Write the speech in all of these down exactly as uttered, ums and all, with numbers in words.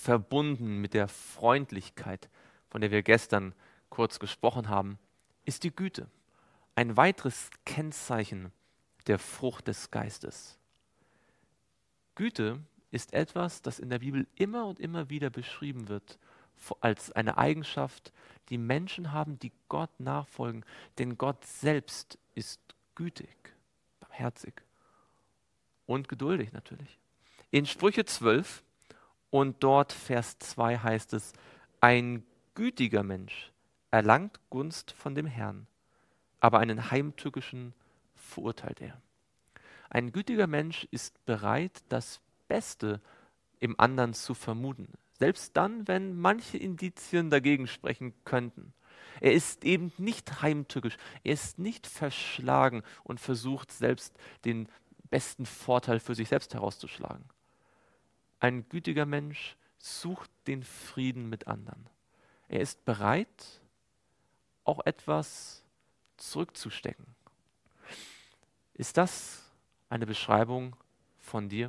verbunden mit der Freundlichkeit, von der wir gestern kurz gesprochen haben, ist die Güte. Ein weiteres Kennzeichen der Frucht des Geistes. Güte ist etwas, das in der Bibel immer und immer wieder beschrieben wird, als eine Eigenschaft, die Menschen haben, die Gott nachfolgen. Denn Gott selbst ist gütig, barmherzig und geduldig natürlich. In Sprüche zwölf und dort Vers zwei heißt es, ein gütiger Mensch erlangt Gunst von dem Herrn, aber einen heimtückischen verurteilt er. Ein gütiger Mensch ist bereit, das Beste im anderen zu vermuten, selbst dann, wenn manche Indizien dagegen sprechen könnten. Er ist eben nicht heimtückisch, er ist nicht verschlagen und versucht selbst den besten Vorteil für sich selbst herauszuschlagen. Ein gütiger Mensch sucht den Frieden mit anderen. Er ist bereit, auch etwas zurückzustecken. Ist das eine Beschreibung von dir?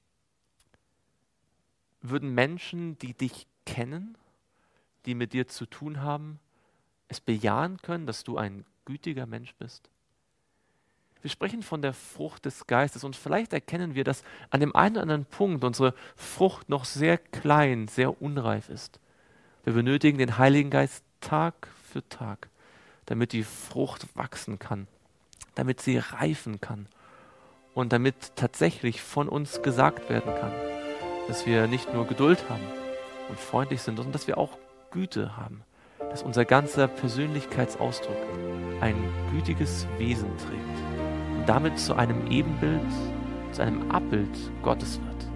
Würden Menschen, die dich kennen, die mit dir zu tun haben, es bejahen können, dass du ein gütiger Mensch bist? Wir sprechen von der Frucht des Geistes und vielleicht erkennen wir, dass an dem einen oder anderen Punkt unsere Frucht noch sehr klein, sehr unreif ist. Wir benötigen den Heiligen Geist Tag für Tag, damit die Frucht wachsen kann, damit sie reifen kann und damit tatsächlich von uns gesagt werden kann, dass wir nicht nur Geduld haben und freundlich sind, sondern dass wir auch Güte haben, dass unser ganzer Persönlichkeitsausdruck ein gütiges Wesen trägt und damit zu einem Ebenbild, zu einem Abbild Gottes wird.